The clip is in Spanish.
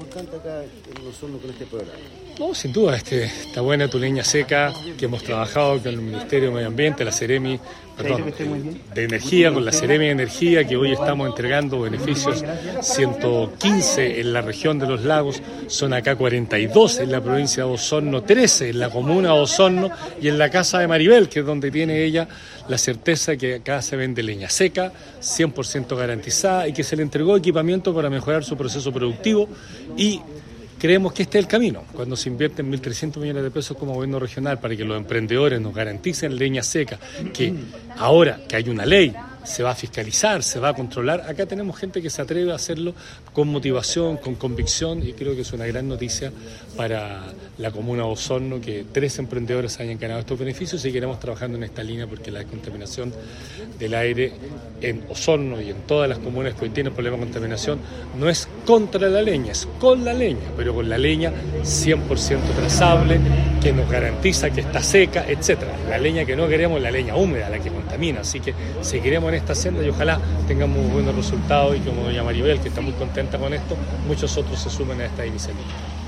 importante acá en Osorno con este programa? No, sin duda, está buena tu leña seca, que hemos trabajado con el Ministerio de Medio Ambiente, la Seremi, de Energía, con la Seremi de Energía, que hoy estamos entregando beneficios 115 en la región de los lagos, son acá 42 en la provincia de Osorno, 13 en la comuna de Osorno y en la casa de Maribel, que es donde tiene ella la certeza que acá se vende leña seca, 100% garantizada y que se le entregó equipamiento para mejorar su proceso productivo y creemos que este es el camino. Cuando se invierten 1.300 millones de pesos como gobierno regional para que los emprendedores nos garanticen leña seca, que ahora que hay una ley se va a fiscalizar, se va a controlar, acá tenemos gente que se atreve a hacerlo con motivación, con convicción y creo que es una gran noticia para la comuna de Osorno que 3 emprendedores hayan ganado estos beneficios y seguiremos trabajando en esta línea porque la contaminación del aire en Osorno y en todas las comunas que hoy tienen problemas de contaminación no es contra la leña, es con la leña, pero con la leña 100% trazable, que nos garantiza que está seca, etcétera. La leña que no queremos es la leña húmeda, la que contamina, así que seguiremos en esta senda y ojalá tengamos buenos resultados y como doña Maribel, que está muy contenta con esto, muchos otros se sumen a esta iniciativa.